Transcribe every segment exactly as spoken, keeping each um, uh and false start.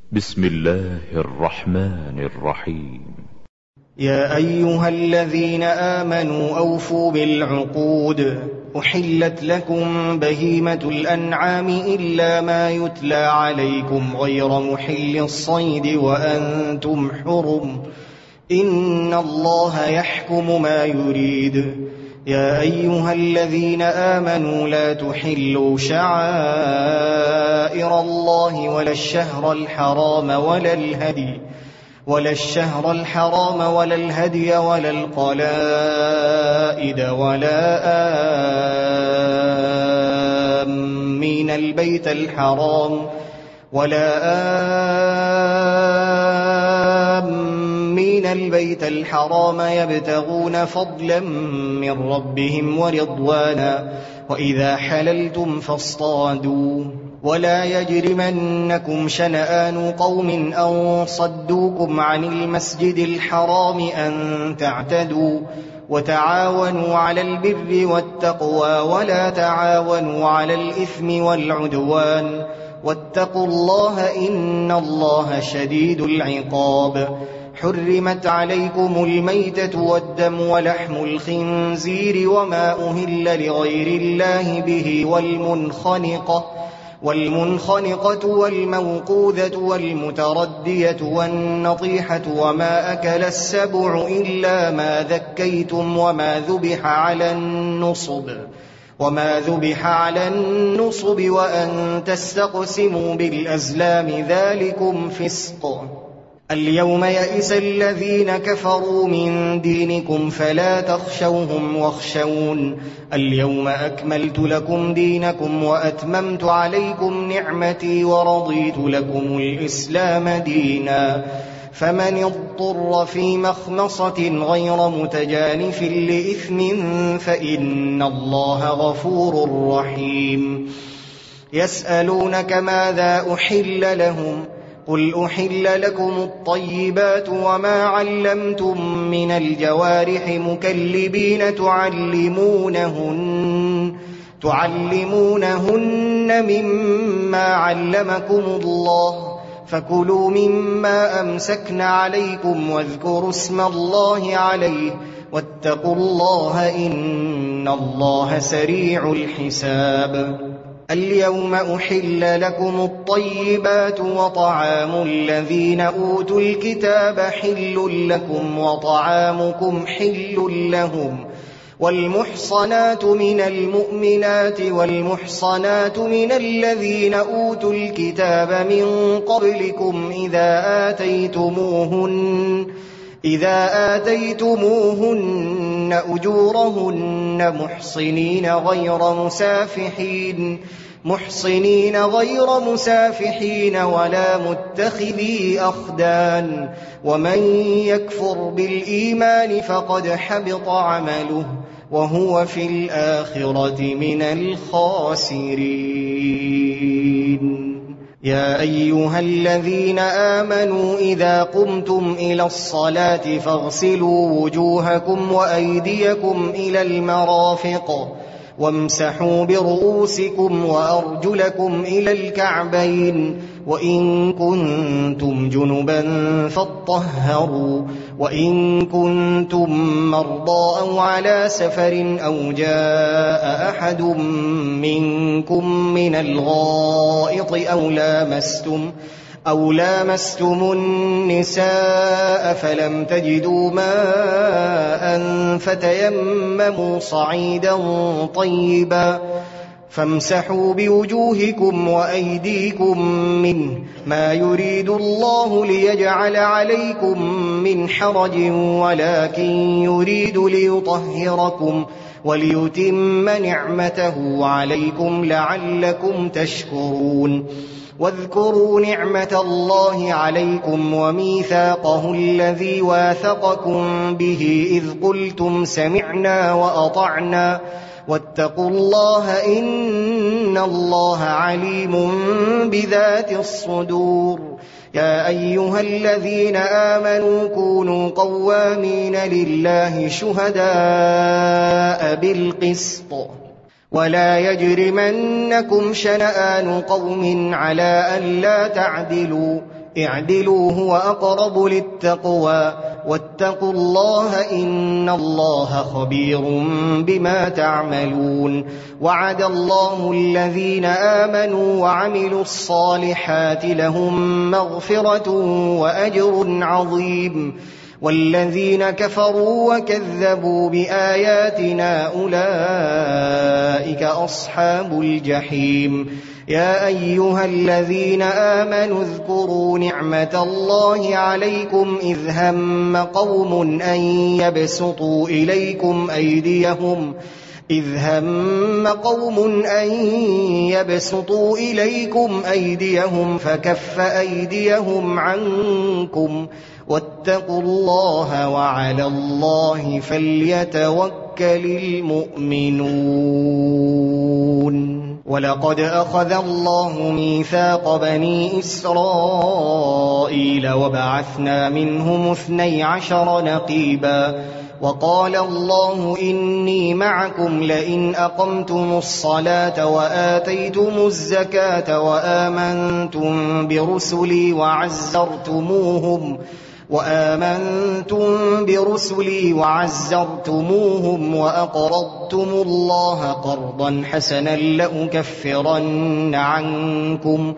بسم الله الرحمن الرحيم. يا أيها الذين آمنوا أوفوا بالعقود، أحلت لكم بهيمة الأنعام إلا ما يتلى عليكم غير محل الصيد وأنتم حرم، إن الله يحكم ما يريد. يا أيها الذين آمنوا لا تحلوا شعائر الله ولا الشهر الحرام ولا الهدي ولا الشهر الحرام ولا الهدي ولا القلائد ولا آمين البيت الحرام ولا آمين البيت الحرام يبتغون فضلا من ربهم ورضوانا، وإذا حللتم فاصطادوا، ولا يجرمنكم شنآن قوم أن صدوكم عن المسجد الحرام أن تعتدوا، وتعاونوا على البر والتقوى ولا تعاونوا على الإثم والعدوان، واتقوا الله إن الله شديد العقاب. حرمت عليكم الميتة والدم ولحم الخنزير وما أهل لغير الله به والمنخنقة والمنخنقة والموقوذة والمتردية والنطيحة وما أكل السبع إلا ما ذكيتم وما ذبح على النصب وما ذبح على النصب وأن تستقسموا بالأزلام ذلكم فسق. اليوم يئس الذين كفروا من دينكم فلا تخشوهم واخشون، اليوم أكملت لكم دينكم وأتممت عليكم نعمتي ورضيت لكم الإسلام دينا، فمن اضطر في مخمصة غير متجانف لإثم فإن الله غفور رحيم. يسألونك ماذا أحل لهم، قل أحل لكم الطيبات وما علمتم من الجوارح مكلبين تعلمونهن تعلمونهن مما علمكم الله، فكلوا مما أمسكن عليكم واذكروا اسم الله عليه، واتقوا الله إن الله سريع الحساب. اليوم أحل لكم الطيبات وطعام الذين أوتوا الكتاب حل لكم وطعامكم حل لهم، والمحصنات من المؤمنات والمحصنات من الذين أوتوا الكتاب من قبلكم إذا آتيتموهن إذا آتيتموهن أجورهن محصنين غير مسافحين محصنين غير مسافحين ولا متخذي أخدان، ومن يكفر بالإيمان فقد حبط عمله وهو في الآخرة من الخاسرين. يا أيها الذين آمنوا إذا قمتم إلى الصلاة فاغسلوا وجوهكم وأيديكم إلى المرافق وامسحوا برؤوسكم وأرجلكم إلى الكعبين، وإن كنتم جنبا فاطهروا، وإن كنتم مرضى أو على سفر أو جاء أحد منكم من الغائط أو لامستم أو لامستم النساء فلم تجدوا ماء فتيمموا صعيدا طيبا فامسحوا بوجوهكم وأيديكم منه، ما يريد الله ليجعل عليكم من حرج ولكن يريد ليطهركم وليتم نعمته عليكم لعلكم تشكرون. واذكروا نعمة الله عليكم وميثاقه الذي واثقكم به إذ قلتم سمعنا وأطعنا، واتقوا الله إن الله عليم بذات الصدور. يا أيها الذين آمنوا كونوا قوامين لله شهداء بالقسط، ولا يجرمنكم شنآن قوم على ألا تعدلوا، اعدلوا هو أقرب للتقوى واتقوا الله إن الله خبير بما تعملون. وعد الله الذين آمنوا وعملوا الصالحات لهم مغفرة وأجر عظيم، والذين كفروا وكذبوا بآياتنا أولئك أصحاب الجحيم. يا أيها الذين آمنوا اذكروا نعمة الله عليكم إذ هم قوم أن يبسطوا إليكم أيديهم إذ هم قوم أن يبسطوا إليكم أيديهم فكف أيديهم عنكم واتقوا الله وعلى الله فليتوكل المؤمنون. ولقد أخذ الله ميثاق بني إسرائيل وبعثنا منهم اثني عشر نقيبا وقال الله إني معكم لئن أقمتم الصلاة وآتيتم الزكاة وآمنتم برسلي وعزرتموهم وآمنتم برسلي وعزرتموهم وأقرضتم الله قرضا حسنا لأكفرن عنكم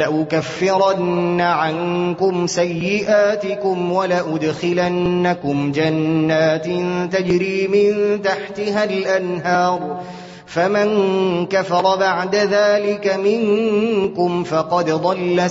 لأكفرن عنكم سيئاتكم ولأدخلنكم جنات تجري من تحتها الأنهار فمن كفر بعد ذلك منكم فقد ضل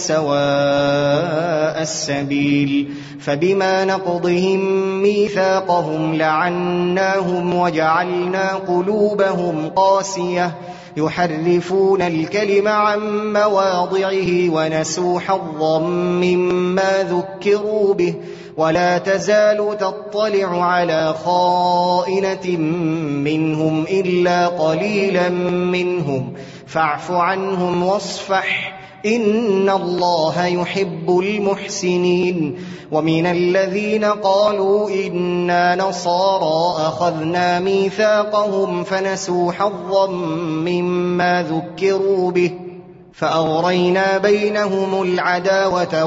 سواء السبيل. فبما نقضهم ميثاقهم لعناهم وجعلنا قلوبهم قاسية يحرفون الكلم عن مواضعه ونسوا حظا مما ذكروا به ولا تزال تطلع على خائنة منهم إلا قليلا منهم فاعف عنهم واصفح إن الله يحب المحسنين. ومن الذين قالوا إنا نصارى أخذنا ميثاقهم فنسوا حظا مما ذكروا به فأغرينا بينهم العداوة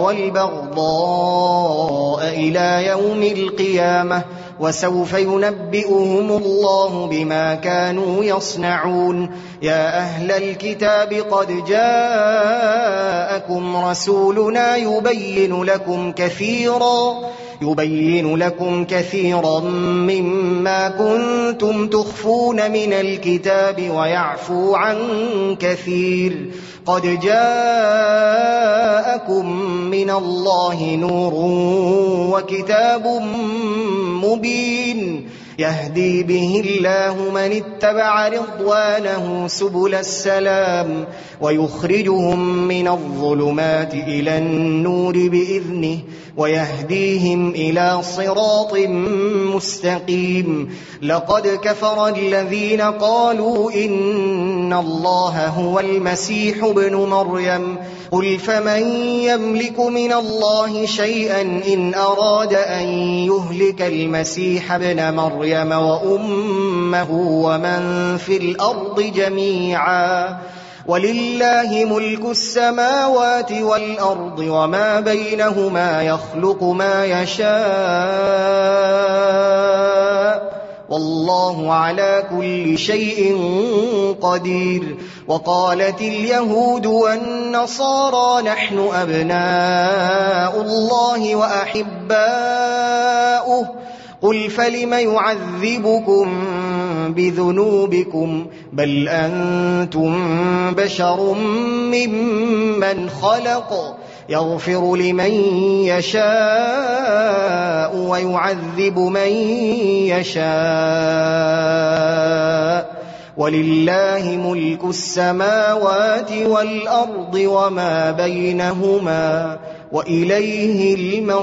والبغضاء إلى يوم القيامة وسوف ينبئهم الله بما كانوا يصنعون. يا أهل الكتاب قد جاءكم رسولنا يبين لكم كثيرا يبين لكم كثيرا مما كنتم تخفون من الكتاب ويعفو عن كثير. قد جاءكم من الله نور وكتاب مبين يهدي به الله من اتبع رضوانه سبل السلام ويخرجهم من الظلمات إلى النور بإذنه ويهديهم إلى صراط مستقيم. لقد كفر الذين قالوا إن الله هو المسيح ابن مريم قل فمن يملك من الله شيئا إن أراد أن يهلك المسيح ابن مريم وأمه ومن في الأرض جميعا ولله ملك السماوات والأرض وما بينهما يخلق ما يشاء والله على كل شيء قدير. وقالت اليهود والنصارى نحن أبناء الله وأحباؤه قل فلم يعذبكم بذنوبكم بل أنتم بشر ممن خلق يغفر لمن يشاء ويعذب من يشاء ولله ملك السماوات والأرض وما بينهما وإليه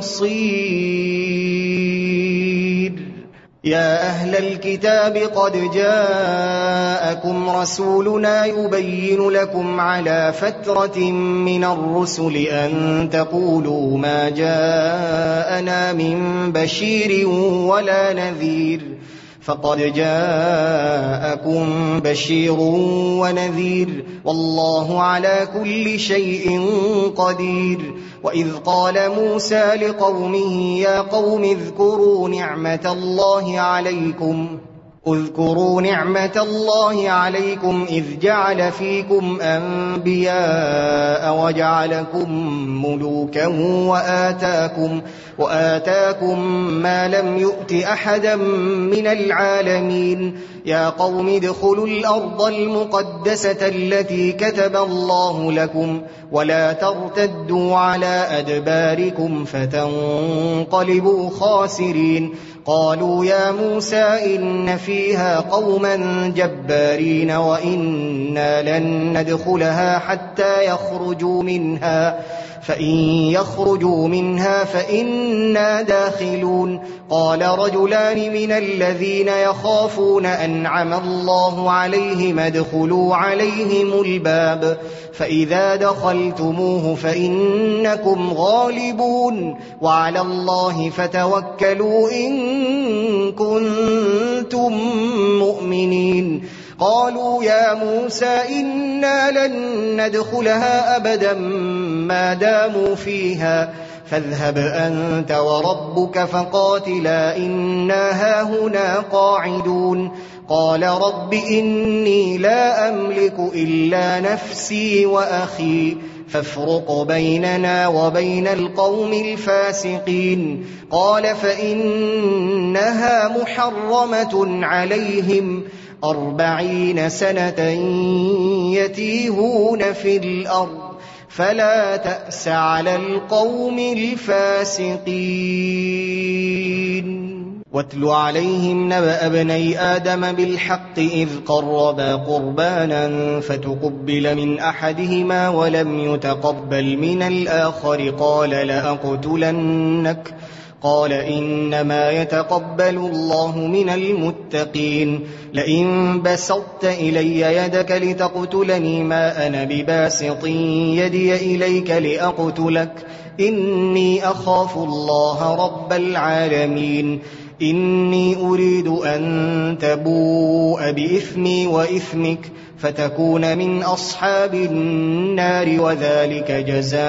المصير. يا أهل الكتاب قد جاءكم رسولنا يبين لكم على فترة من الرسل أن تقولوا ما جاءنا من بشير ولا نذير فقد جاءكم بشير ونذير والله على كل شيء قدير. وإذ قال موسى لقومه يا قوم اذكروا نعمة الله عليكم اذكروا نعمة الله عليكم إذ جعل فيكم أنبياء وجعلكم ملوكا وآتاكم, وآتاكم ما لم يؤت أحدا من العالمين. يا قوم ادخلوا الأرض المقدسة التي كتب الله لكم ولا ترتدوا على أدباركم فتنقلبوا خاسرين. قالوا يا موسى إن فيها قوما جبارين وإنا لن ندخلها حتى يخرجوا منها فإن يخرجوا منها فإنا داخلون. قال رجلان من الذين يخافون أنعم الله عليهم ادخلوا عليهم الباب فإذا دخلتموه فإنكم غالبون وعلى الله فتوكلوا إن كنتم مؤمنين. قالوا يا موسى إنا لن ندخلها أبدا ما داموا فيها فاذهب أنت وربك فقاتلا إنا هاهنا قاعدون. قال رب إني لا أملك إلا نفسي وأخي فافرق بيننا وبين القوم الفاسقين. قال فإنها محرمة عليهم أربعين سنة يتيهون في الأرض فلا تأس على القوم الفاسقين. واتل عليهم نبأ ابني آدم بالحق إذ قربا قربانا فتقبل من أحدهما ولم يتقبل من الآخر قال لأقتلنك قال إنما يتقبل الله من المتقين. لئن بسطت إلي يدك لتقتلني ما أنا بباسط يدي إليك لأقتلك إني أخاف الله رب العالمين. إني أريد أن تبوء بإثمي وإثمك فتكون من أصحاب النار وذلك جزاء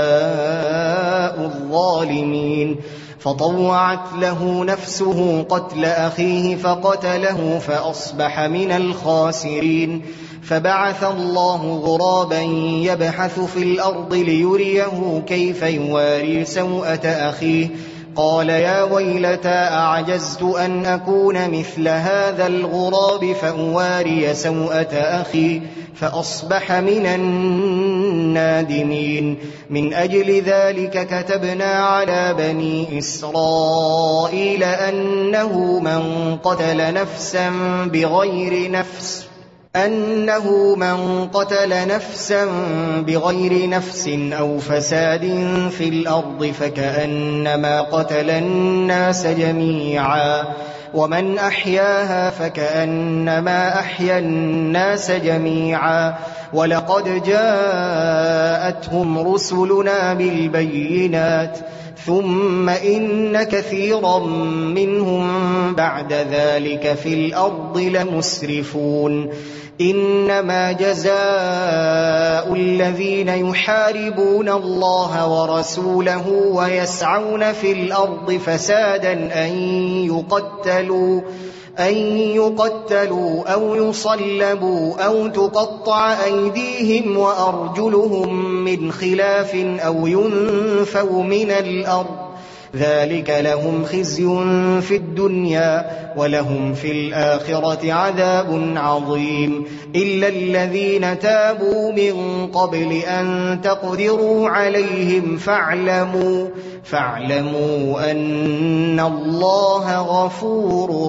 الظالمين. فطوعت له نفسه قتل أخيه فقتله فأصبح من الخاسرين. فبعث الله غرابا يبحث في الأرض ليريه كيف يواري سوءة أخيه قال يا ويلتى أعجزت أن أكون مثل هذا الغراب فأواري سوءة أخي فأصبح من النادمين. من أجل ذلك كتبنا على بني إسرائيل أنه من قتل نفسا بغير نفس أنه من قتل نفسا بغير نفس أو فساد في الأرض فكأنما قتل الناس جميعا ومن أحياها فكأنما أحيا الناس جميعا. ولقد جاءتهم رسلنا بالبينات ثم إن كثيرا منهم بعد ذلك في الأرض لمسرفون. إنما جزاء الذين يحاربون الله ورسوله ويسعون في الأرض فسادا أن يقتلوا أن يقتلوا أو يصلبوا أو تقطع أيديهم وأرجلهم من خلاف أو ينفوا من الأرض ذلك لهم خزي في الدنيا ولهم في الآخرة عذاب عظيم. إلا الذين تابوا من قبل أن تقدروا عليهم فاعلموا فاعلموا أن الله غفور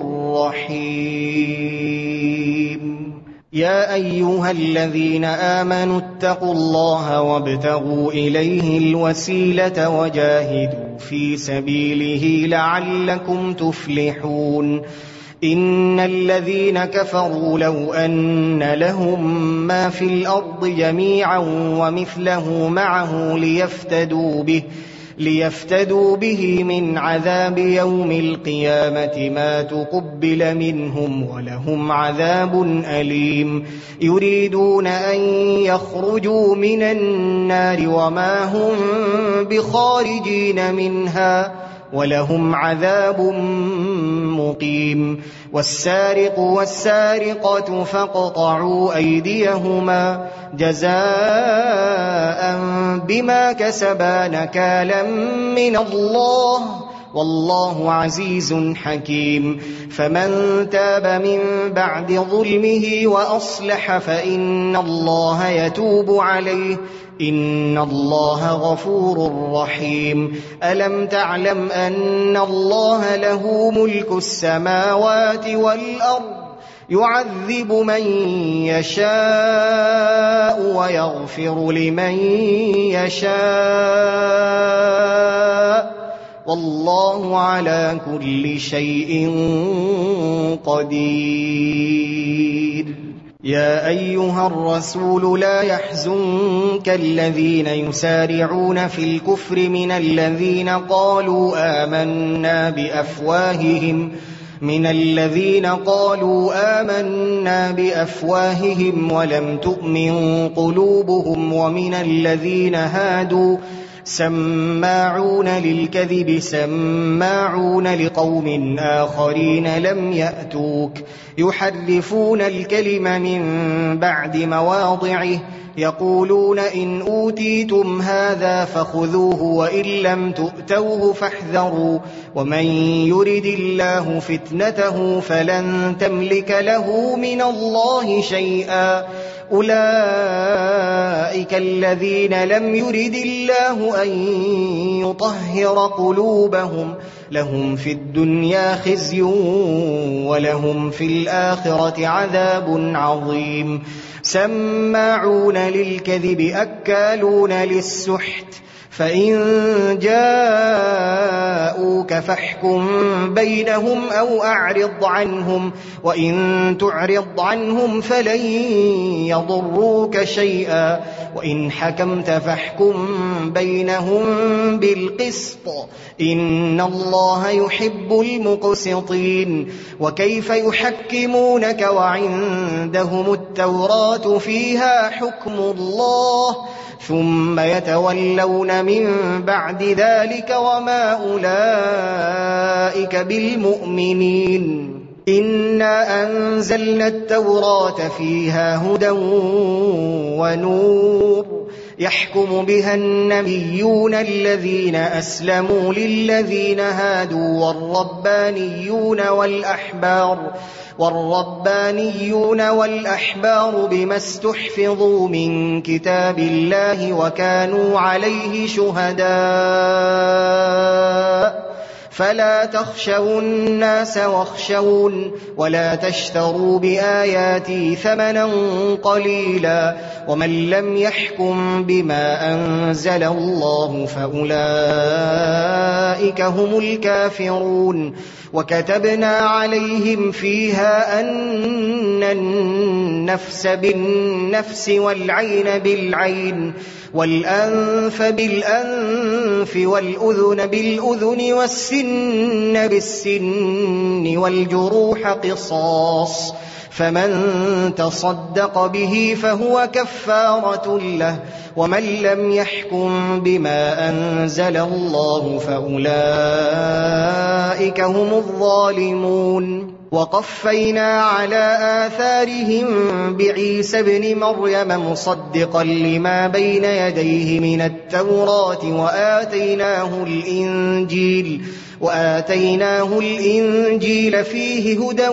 رحيم. يا أيها الذين آمنوا اتقوا الله وابتغوا إليه الوسيلة وجاهدوا في سبيله لعلكم تفلحون. إن الذين كفروا لو أن لهم ما في الأرض جميعا ومثله معه ليفتدوا به ليفتدوا به من عذاب يوم القيامة ما تقبل منهم ولهم عذاب أليم يريدون أن يخرجوا من النار وما هم بخارجين منها ولهم عذاب مقيم والسارق والسارقة فاقطعوا أيديهما جزاء بما كسبا نكالا من الله والله عزيز حكيم فمن تاب من بعد ظلمه وأصلح فإن الله يتوب عليه إن الله غفور رحيم ألم تعلم أن الله له ملك السماوات والأرض يعذب من يشاء ويغفر لمن يشاء والله على كل شيء قدير يا أيها الرسول لا يحزنك الذين يسارعون في الكفر من الذين قالوا آمنا بأفواههم من الذين قالوا آمنا بأفواههم ولم تؤمن قلوبهم ومن الذين هادوا سماعون للكذب سماعون لقوم آخرين لم يأتوك يحرفون الكلم من بعد مواضعه يقولون إن أوتيتم هذا فخذوه وإن لم تؤتوه فاحذروا ومن يرد الله فتنته فلن تملك له من الله شيئا أولئك الذين لم يرد الله أن يطهر قلوبهم لهم في الدنيا خزي ولهم في الآخرة عذاب عظيم سماعون للكذب أكالون للسحت فإن جاءوك فاحكم بينهم أو أعرض عنهم وإن تعرض عنهم فلن يضروك شيئا وإن حكمت فاحكم بينهم بالقسط إن الله يحب المقسطين وكيف يحكمونك وعندهم التوراة فيها حكم الله ثم يتولون من بعد ذلك وما أولئك بالمؤمنين إنا أنزلنا التوراة فيها هدى ونور يحكم بها النبيون الذين أسلموا للذين هادوا والربانيون والأحبار والربانيون والأحبار بما استحفظوا من كتاب الله وكانوا عليه شهداء فلا تخشوا الناس واخشون ولا تشتروا بآياتي ثمنا قليلا ومن لم يحكم بما أنزل الله فأولئك هم الكافرون وكتبنا عليهم فيها أن النفس بالنفس والعين بالعين والأنف بالأنف والأذن بالأذن والسن بالسن والجروح قصاص فمن تصدق به فهو كفارة له ومن لم يحكم بما أنزل الله فأولئك هم الظالمون وقفينا على آثارهم بعيسى ابن مريم مصدقا لما بين يديه من التوراة وآتيناه الإنجيل وآتيناه الإنجيل فيه هدى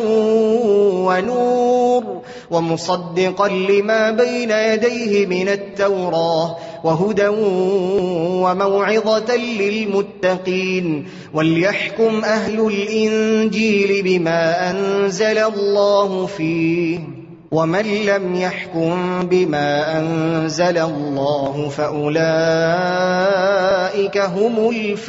ونور ومصدقا لما بين يديه من التوراة وهدى وموعظة للمتقين وليحكم أهل الإنجيل بما أنزل الله فيه ومن لم يحكم بما أنزل الله فأولئك هم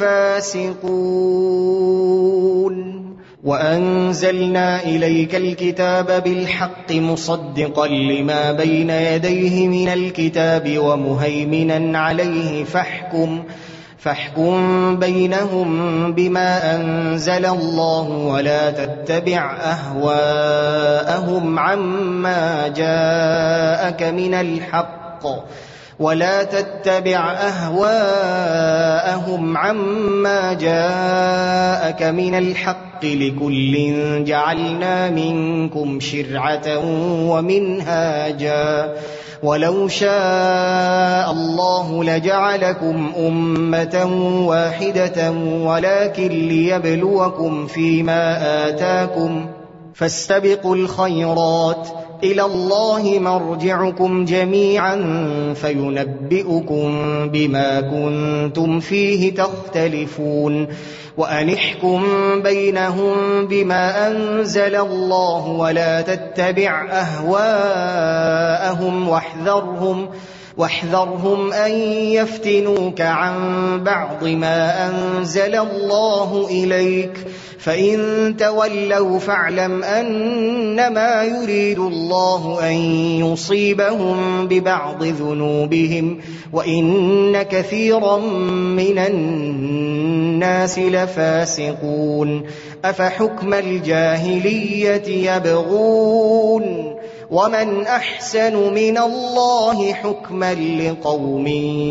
الفاسقون وأنزلنا إليك الكتاب بالحق مصدقا لما بين يديه من الكتاب ومهيمنا عليه فاحكم فاحكم بينهم بما أنزل الله ولا تتبع أهواءهم عما جاءك من الحق ولا تتبع أهواءهم عما جاءك من الحق لكل جعلنا منكم شرعة ومنهاجا ولو شاء الله لجعلكم أمة واحدة ولكن ليبلوكم فيما آتاكم فاستبقوا الخيرات إلى الله مرجعكم جميعا فينبئكم بما كنتم فيه تختلفون وأن احكم بينهم بما أنزل الله ولا تتبع أهواءهم واحذرهم واحذرهم أن يفتنوك عن بعض ما أنزل الله إليك فإن تولوا فاعلم أنما يريد الله أن يصيبهم ببعض ذنوبهم وإن كثيرا من الناس لفاسقون أفحكم الجاهلية يبغون ومن أحسن من الله حكما لقوم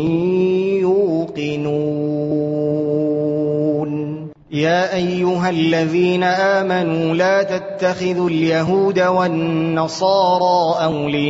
يوقنون يا أيها الذين آمنوا لا تتخذوا اليهود والنصارى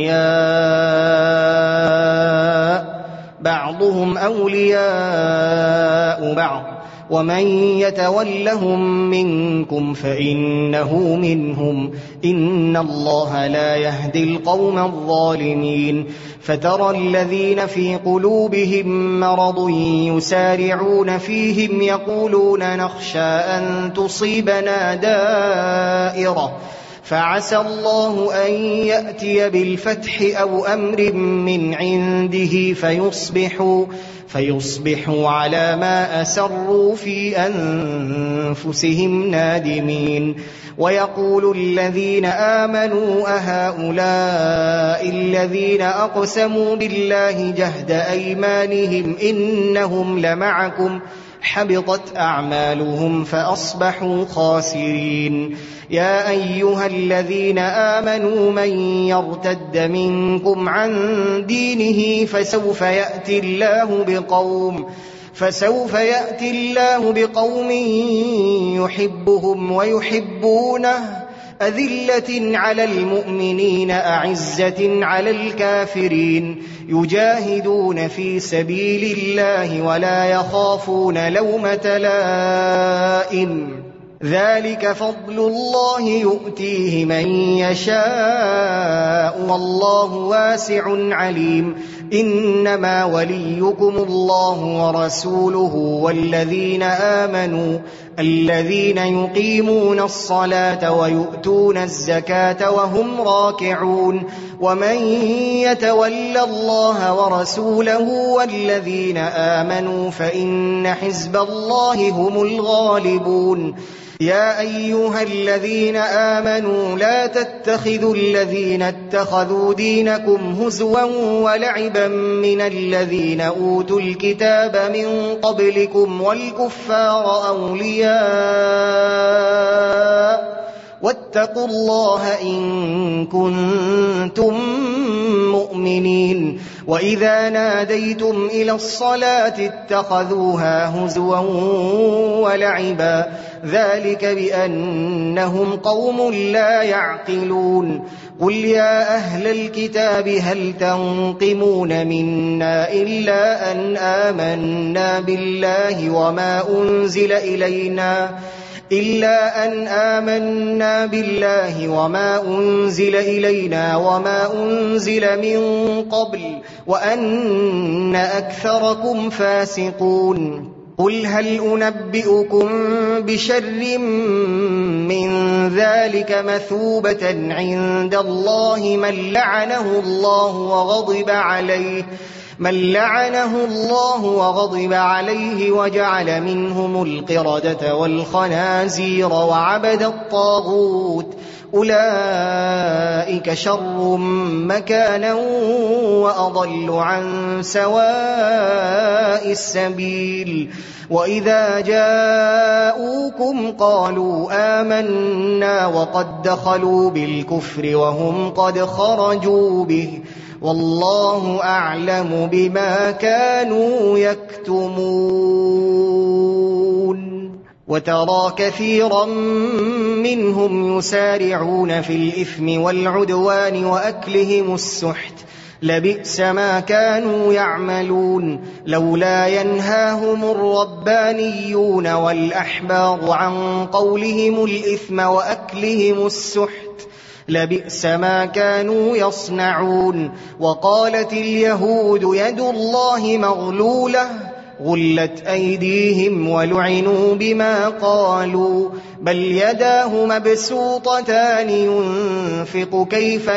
أولياء بعضهم أولياء بعض ومن يتولهم منكم فإنه منهم إن الله لا يهدي القوم الظالمين فترى الذين في قلوبهم مرض يسارعون فيهم يقولون نخشى أن تصيبنا دائرة فعسى الله أن يأتي بالفتح أو أمر من عنده فيصبحوا فيصبحوا على ما أسروا في أنفسهم نادمين ويقول الذين آمنوا أهؤلاء الذين أقسموا بالله جهد أيمانهم إنهم لمعكم حبطت أعمالهم فأصبحوا خاسرين يا أيها الذين آمنوا من يرتد منكم عن دينه فسوف يأتي الله بقوم فسوف يأتي الله بقوم يحبهم ويحبونه أذلة على المؤمنين أعزة على الكافرين يجاهدون في سبيل الله ولا يخافون لومة لائم ذلك فضل الله يؤتيه من يشاء والله واسع عليم إنما وليكم الله ورسوله والذين آمنوا الذين يقيمون الصلاة ويؤتون الزكاة وهم راكعون ومن يتول الله ورسوله والذين آمنوا فإن حزب الله هم الغالبون يا أيها الذين آمنوا لا تتخذوا الذين اتخذوا دينكم هزوا ولعبا من الذين أوتوا الكتاب من قبلكم والكفار أولياء واتقوا الله إن كنتم مؤمنين وإذا ناديتم إلى الصلاة اتخذوها هزوا ولعبا ذلك بأنهم قوم لا يعقلون قل يا أهل الكتاب هل تنقمون منا إلا أن آمنا بالله وما أنزل إلينا إلا أن آمنا بالله وما أنزل إلينا وما أنزل من قبل وأن أكثركم فاسقون قل هل أنبئكم بشر من ذلك مثوبة عند الله من لعنه الله وغضب عليه من لعنه الله وغضب عليه وجعل منهم القردة والخنازير وعبد الطاغوت أولئك شر مكانا وأضل عن سواء السبيل وإذا جاءوكم قالوا آمنا وقد دخلوا بالكفر وهم قد خرجوا به والله أعلم بما كانوا يكتمون وترى كثيرا منهم يسارعون في الإثم والعدوان وأكلهم السحت لبئس ما كانوا يعملون لولا ينهاهم الربانيون والأحبار عن قولهم الإثم وأكلهم السحت لبئس ما كانوا يصنعون وقالت اليهود يد الله مغلولة غلت أيديهم ولعنوا بما قالوا بل يداه مبسوطتان ينفق كيف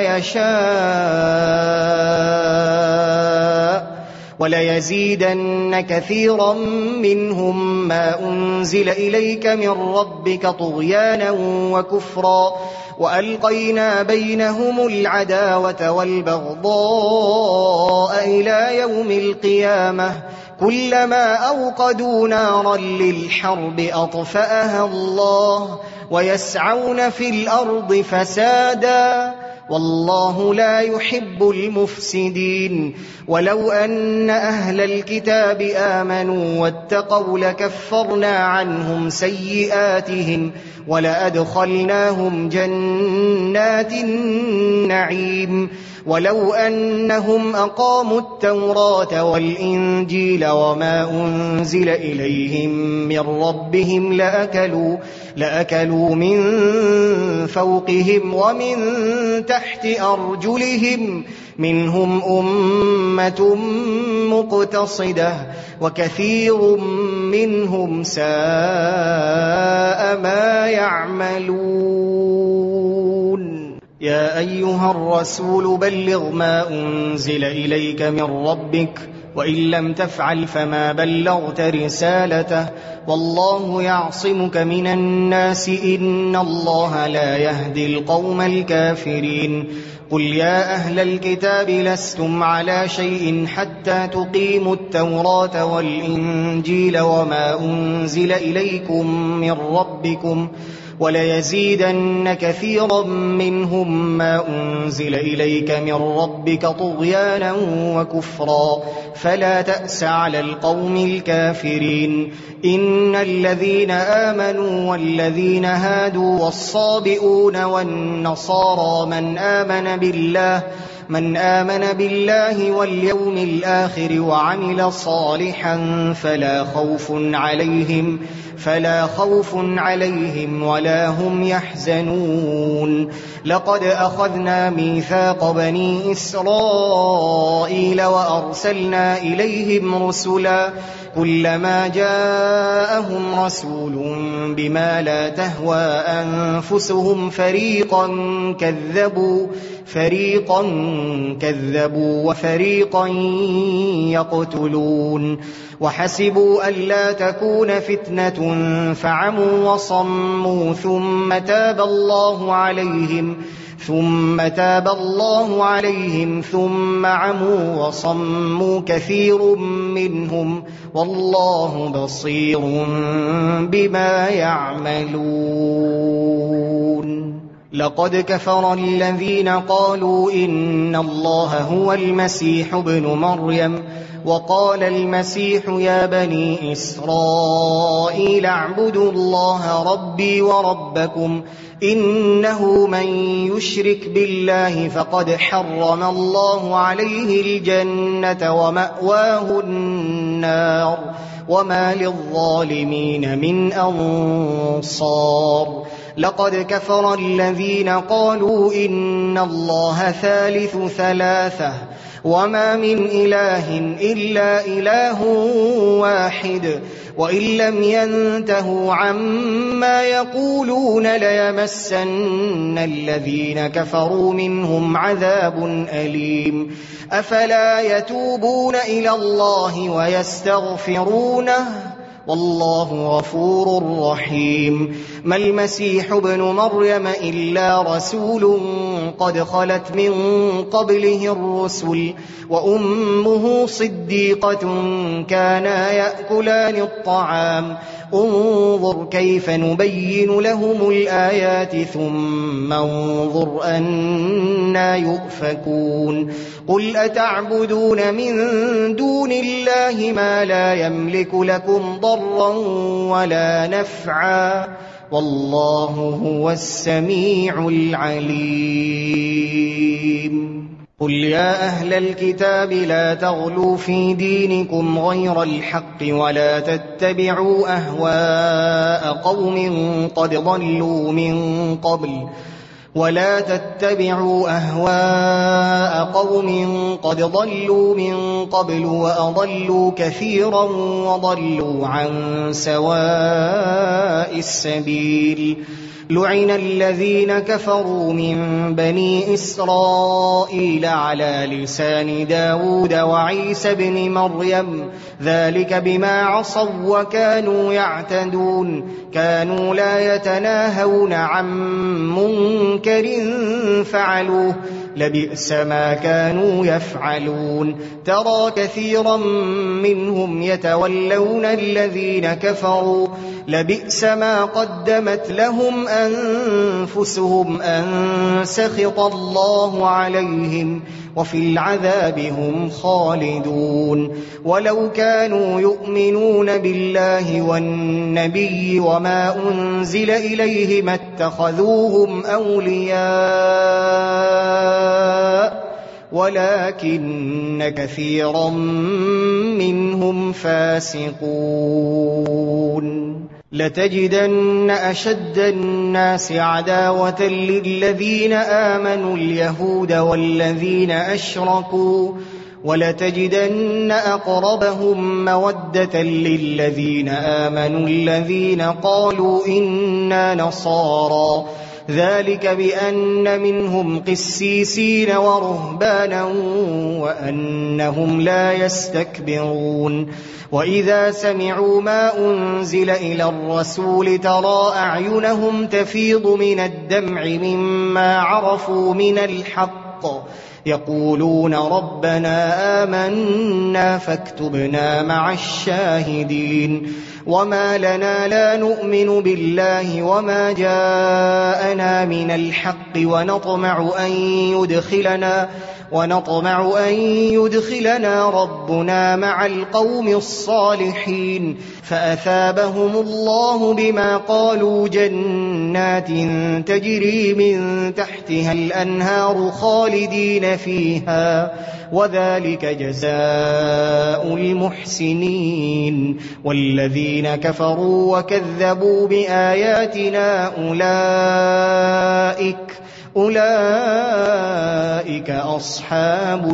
يشاء وليزيدن كثيرا منهم ما أنزل إليك من ربك طغيانا وكفرا وألقينا بينهم العداوة والبغضاء إلى يوم القيامة كلما أوقدوا نارا للحرب أطفأها الله ويسعون في الأرض فسادا والله لا يحب المفسدين ولو أن أهل الكتاب آمنوا واتقوا لكفرنا عنهم سيئاتهم ولأدخلناهم جنات النعيم ولو أنهم أقاموا التوراة والإنجيل وما أنزل إليهم من ربهم لأكلوا, لأكلوا من فوقهم ومن تحت أرجلهم منهم أمة مقتصدة وكثير منهم ساء ما يعملون يا أيها الرسول بلغ ما أنزل إليك من ربك وإن لم تفعل فما بلغت رسالته والله يعصمك من الناس إن الله لا يهدي القوم الكافرين قل يا أهل الكتاب لستم على شيء حتى تقيموا التوراة والإنجيل وما أنزل إليكم من ربكم وليزيدن كثيرا منهم ما أنزل إليك من ربك طغيانا وكفرا فلا تأس على القوم الكافرين إن الذين آمنوا والذين هادوا والصابئون والنصارى من آمن بالله من آمن بالله واليوم الآخر وعمل صالحا فلا خوف عليهم فلا خوف عليهم ولا هم يحزنون لقد أخذنا ميثاق بني إسرائيل وأرسلنا إليهم رسلا كلما جاءهم رسول بما لا تهوى أنفسهم فريقا كذبوا فريقا كذبوا وفريقا يقتلون وحسبوا ألا تكون فتنة فعموا وصموا ثم تاب الله عليهم ثم تاب الله عليهم ثم عموا وصموا كثير منهم والله بصير بما يعملون لقد كفر الذين قالوا إن الله هو المسيح ابن مريم وقال المسيح يا بني إسرائيل اعبدوا الله ربي وربكم إنه من يشرك بالله فقد حرم الله عليه الجنة ومأواه النار وما للظالمين من أنصار لقد كفر الذين قالوا إن الله ثالث ثلاثة وما من إله إلا إله واحد وإن لم ينتهوا عما يقولون ليمسن الذين كفروا منهم عذاب أليم أفلا يتوبون إلى الله ويستغفرونه والله غفور رحيم. ما المسيح ابن مريم إلا رسول قد خلت من قبله الرسل وأمه صديقة كانا يأكلان الطعام انظر كيف نبين لهم الآيات ثم انظر أنا يؤفكون. قل أتعبدون من دون الله ما لا يملك لكم ضرا ولا نفعا والله هو السميع العليم. قل يا أهل الكتاب لا تغلوا في دينكم غير الحق ولا تتبعوا أهواء قوم قد ضلوا من قبل ولا تتبعوا أهواء قوم قد ضلوا من قبل وأضلوا كثيرا وضلوا عن سواء السبيل. لعن الذين كفروا من بني إسرائيل على لسان داود وعيسى بن مريم ذلك بما عصوا وكانوا يعتدون كانوا لا يتناهون عن منكر فعلوه لبئس ما كانوا يفعلون. ترى كثيرا منهم يتولون الذين كفروا لبئس ما قدمت لهم أنفسهم أن سخط الله عليهم وفي العذاب هم خالدون. ولو كانوا يؤمنون بالله والنبي وما أنزل إليه ما اتخذوهم أولياء ولكن كثيرا منهم فاسقون. لتجدن أشد الناس عداوة للذين آمنوا اليهود والذين أشركوا ولتجدن أقربهم مودة للذين آمنوا الذين قالوا إنا نصارى ذلك بأن منهم قسيسين ورهبانا وأنهم لا يستكبرون. وإذا سمعوا ما أنزل إلى الرسول ترى أعينهم تفيض من الدمع مما عرفوا من الحق يقولون ربنا آمنا فاكتبنا مع الشاهدين. وما لنا لا نؤمن بالله وما جاءنا من الحق ونطمع أن يدخلنا ونطمع أن يدخلنا ربنا مع القوم الصالحين فأثابهم الله بما قالوا جنات تجري من تحتها الأنهار خالدين فيها وذلك جزاء المحسنين. والذين كفروا وكذبوا بآياتنا أولئك أولئك أصحاب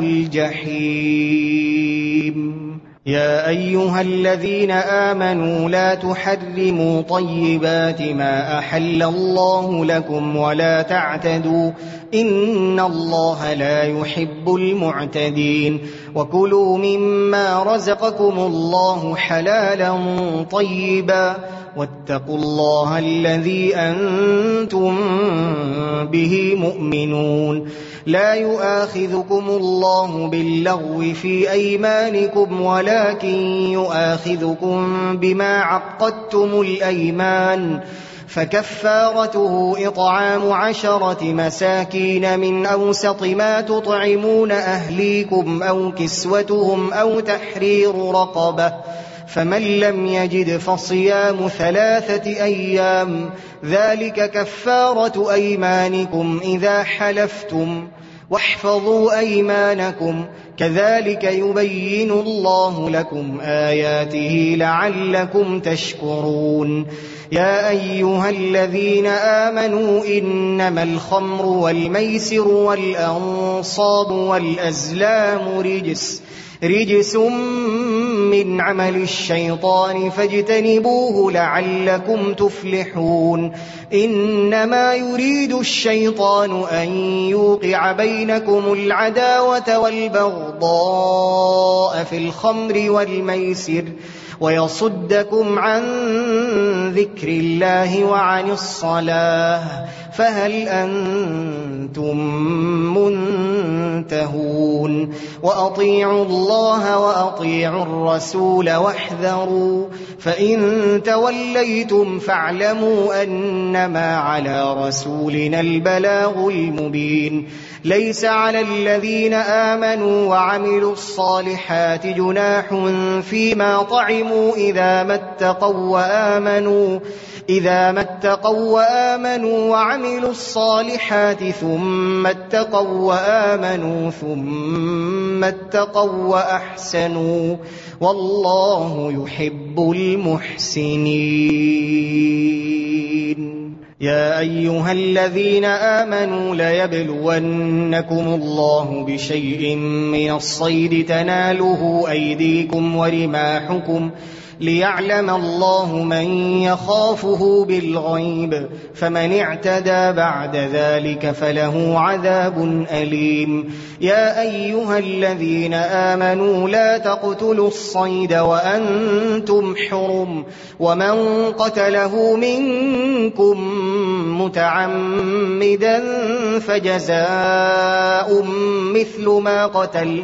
الجحيم. يا أيها الذين آمنوا لا تحرموا طيبات ما أحل الله لكم ولا تعتدوا إن الله لا يحب المعتدين. وكلوا مما رزقكم الله حلالا طيبا واتقوا الله الذي أنتم به مؤمنون. لا يؤاخذكم الله باللغو في أيمانكم ولكن يؤاخذكم بما عقدتم الأيمان فكفارته إطعام عشرة مساكين من أوسط ما تطعمون أهليكم أو كسوتهم أو تحرير رقبة فمن لم يجد فصيام ثلاثة أيام ذلك كفارة أيمانكم إذا حلفتم واحفظوا أيمانكم كذلك يبين الله لكم آياته لعلكم تشكرون. يا أيها الذين آمنوا إنما الخمر والميسر والأنصاب والأزلام رجس رجس من عمل الشيطان فاجتنبوه لعلكم تفلحون. إنما يريد الشيطان أن يوقع بينكم العداوة والبغضاء في الخمر والميسر ويصدكم عن ذكر الله وعن الصلاة فهل أنتم منتهون وأطيعوا الله وأطيعوا الرسول واحذروا فإن توليتم فاعلموا أنما على رسولنا البلاغ المبين ليس على الذين آمنوا وعملوا الصالحات جناح فيما طعموا إذا ما اتقوا وآمنوا إذا ما اتقوا وآمنوا وعملوا الصالحات ثم اتقوا وآمنوا ثم اتقوا وأحسنوا والله يحب المحسنين. يا أيها الذين آمنوا ليبلونكم الله بشيء من الصيد تناله أيديكم ورماحكم ليعلم الله من يخافه بالغيب فمن اعتدى بعد ذلك فله عذاب أليم. يا أيها الذين آمنوا لا تقتلوا الصيد وأنتم حرم ومن قتله منكم متعمدا فجزاء مثل ما قتل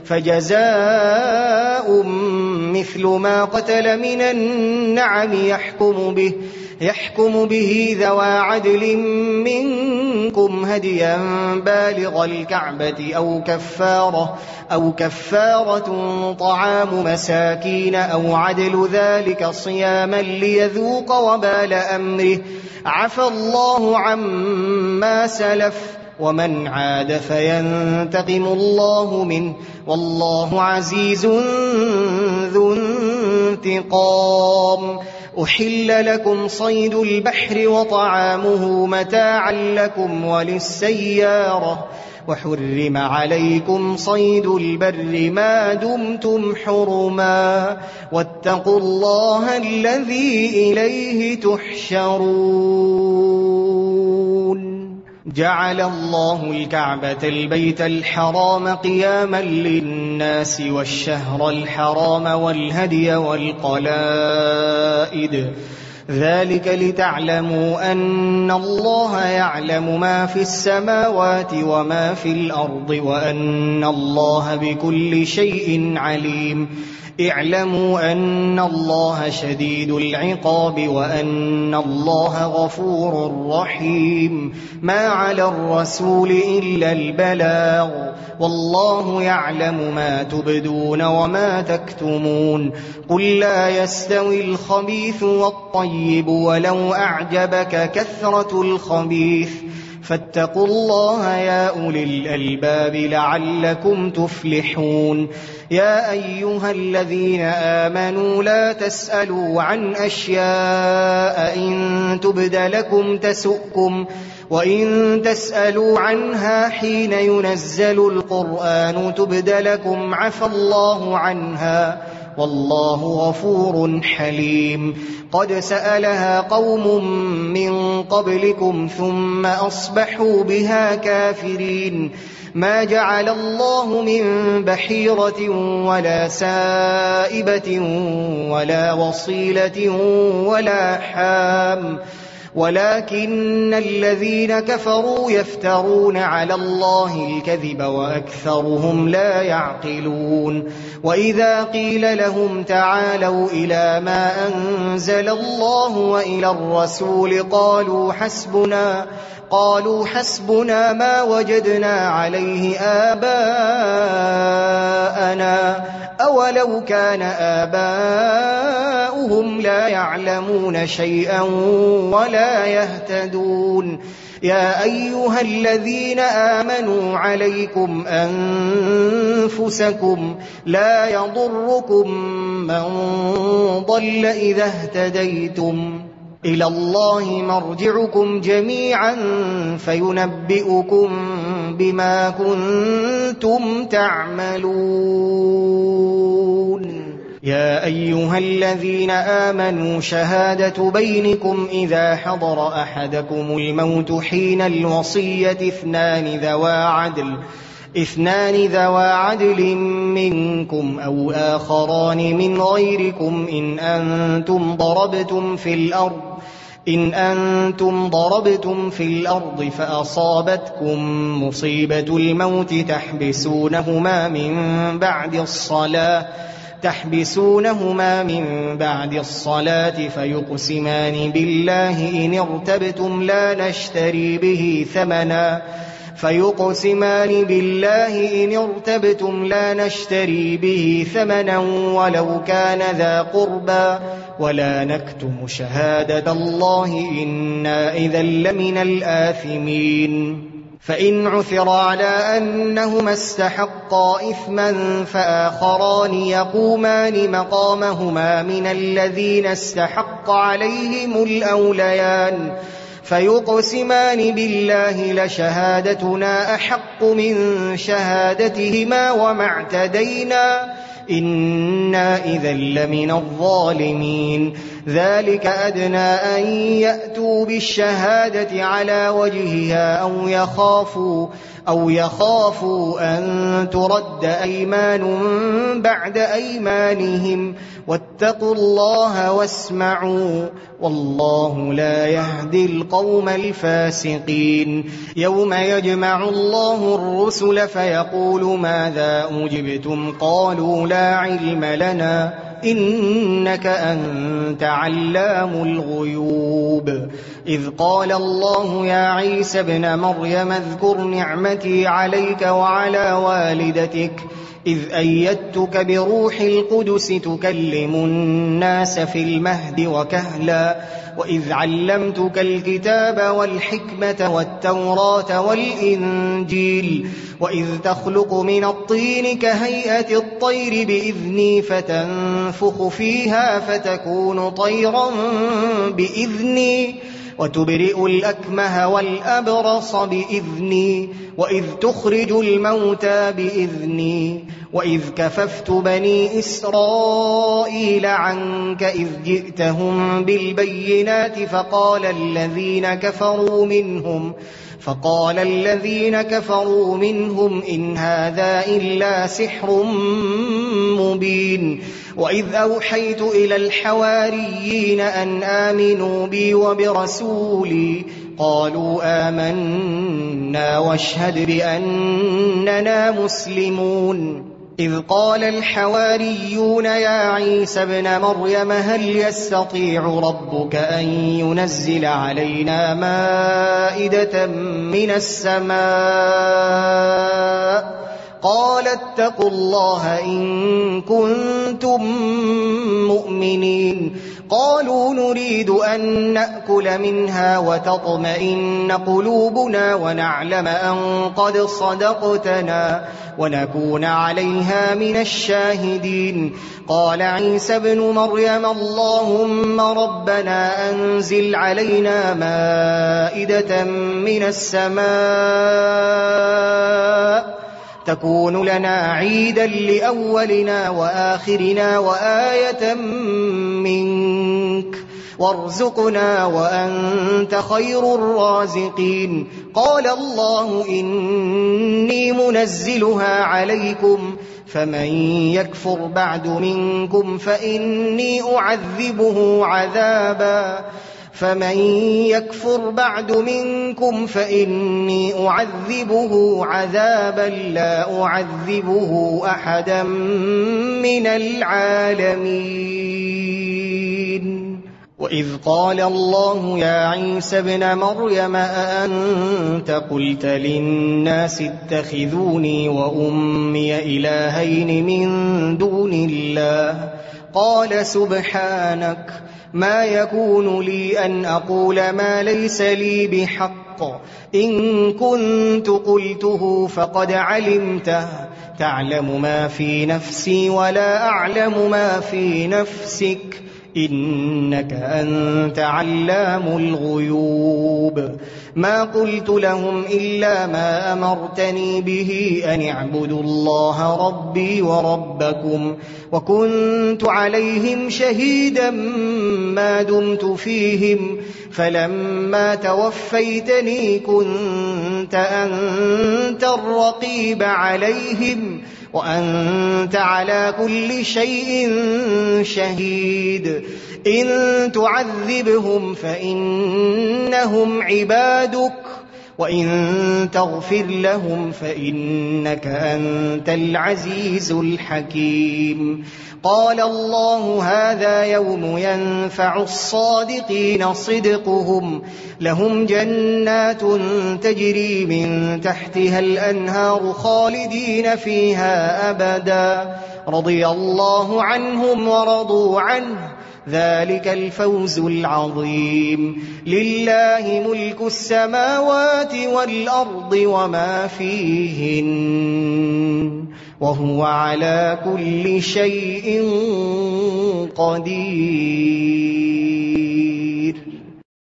فجزاء مثل ما قتل من النعم يحكم به يحكم به ذوى عدل منكم هديا بالغ الكعبة أو كفارة أو كفارة طعام مساكين أو عدل ذلك صياما ليذوق وبال أمره عفى الله عما سلف ومن عاد فينتقم الله منه والله عزيز ذو انتقام. أحل لكم صيد البحر وطعامه متاعا لكم وللسيارة وحرم عليكم صيد البر ما دمتم حرما واتقوا الله الذي إليه تحشرون. جعل الله الكعبة البيت الحرام قياما للناس والشهر الحرام والهدي والقلائد ذلك لتعلموا أن الله يعلم ما في السماوات وما في الأرض وأن الله بكل شيء عليم. اعلموا أن الله شديد العقاب وأن الله غفور رحيم. ما على الرسول إلا البلاغ والله يعلم ما تبدون وما تكتمون. قل لا يستوي الخبيث والطيب ولو أعجبك كثرة الخبيث فاتقوا الله يا أولي الألباب لعلكم تفلحون. يا أيها الذين آمنوا لا تسألوا عن أشياء إن تبد لكم تسؤكم وإن تسألوا عنها حين ينزل القرآن تبد لكم عفى الله عنها والله غفور حليم. قد سألها قوم من قبلكم ثم أصبحوا بها كافرين. ما جعل الله من بحيرة ولا سائبة ولا وصيلة ولا حام ولكن الذين كفروا يفترون على الله الكذب وأكثرهم لا يعقلون. وإذا قيل لهم تعالوا إلى ما أنزل الله وإلى الرسول قالوا حسبنا قالوا حسبنا ما وجدنا عليه آباءنا أولو كان آباؤهم لا يعلمون شيئا ولا يهتدون. يا أيها الذين آمنوا عليكم أنفسكم لا يضركم من ضل إذا اهتديتم إلى الله مرجعكم جميعا فينبئكم بما كنتم تعملون. يا أيها الذين آمنوا شهادة بينكم إذا حضر أحدكم الموت حين الوصية اثنان ذوى عدل اثنان ذوا عدل منكم أو آخران من غيركم إن أنتم ضربتم في الأرض إن أنتم ضربتم في الأرض فأصابتكم مصيبة الموت تحبسونهما من بعد الصلاة تحبسونهما من بعد الصلاة فيقسمان بالله إن ارتبتم لا نشتري به ثمنا فيقسمان بالله إن ارتبتم لا نشتري به ثمنا ولو كان ذا قربى ولا نكتم شهادة الله إنا إذا لمن الآثمين فإن عثر على أنهما استحقا إثما فآخران يقومان مقامهما من الذين استحق عليهم الأوليان فيقسمان بالله لشهادتنا أحق من شهادتهما وما اعتدينا إنا إذا لمن الظالمين ذلك أدنى أن يأتوا بالشهادة على وجهها أو يخافوا أو يخافوا أن ترد أيمان بعد أيمانهم واتقوا الله واسمعوا والله لا يهدي القوم الفاسقين يوم يجمع الله الرسل فيقول ماذا أجبتم قالوا لا علم لنا إنك أنت علام الغيوب إذ قال الله يا عيسى ابن مريم اذكر نعمتي عليك وعلى والدتك إذ أيدتك بروح القدس تكلم الناس في المهد وكهلا وإذ علمتك الكتاب والحكمة والتوراة والإنجيل وإذ تخلق من الطين كهيئة الطير بإذني فتنفخ فيها فتكون طيرا بإذني وتبرئ الأكمه والأبرص بإذني وإذ تخرج الموتى بإذني وإذ كففت بني إسرائيل عنك إذ جئتهم بالبينات فقال الذين كفروا منهم فقال الذين كفروا منهم إن هذا إلا سحر مبين وإذ أوحيت إلى الحواريين أن آمنوا بي وبرسولي قالوا آمنا واشهد بأننا مسلمون إذ قال الحواريون يا عيسى ابن مريم هل يستطيع ربك أن ينزل علينا مائدة من السماء قال اتقوا الله إن كنتم مؤمنين قالوا نريد أن نأكل منها وتطمئن قلوبنا ونعلم أن قد صدقتنا ونكون عليها من الشاهدين قال عيسى ابن مريم اللهم ربنا أنزل علينا مائدة من السماء تكون لنا عيدا لأولنا وآخرنا وآية منك وارزقنا وأنت خير الرازقين قال الله إني منزلها عليكم فمن يكفر بعد منكم فإني أعذبه عذابا فمن يكفر بعد منكم فإني أعذبه عذابا لا أعذبه أحدا من العالمين وإذ قال الله يا عيسى ابن مريم أأنت قلت للناس اتخذوني وأمي إلهين من دون الله قال سبحانك ما يكون لي أن أقول ما ليس لي بحق إن كنت قلته فقد علمته تعلم ما في نفسي ولا أعلم ما في نفسك إنك أنت علام الغيوب ما قلت لهم إلا ما أمرتني به أن اعبدوا الله ربي وربكم وكنت عليهم شهيدا ما دمت فيهم فلما توفيتني كنت أنت الرقيب عليهم وأنت على كل شيء شهيد إن تعذبهم فإنهم عبادك وإن تغفر لهم فإنك أنت العزيز الحكيم قال الله هذا يوم ينفع الصادقين صدقهم لهم جنات تجري من تحتها الأنهار خالدين فيها أبدا رضي الله عنهم ورضوا عنه ذلك الفوز العظيم لله ملك السماوات والأرض وما فيهن وهو على كل شيء قدير.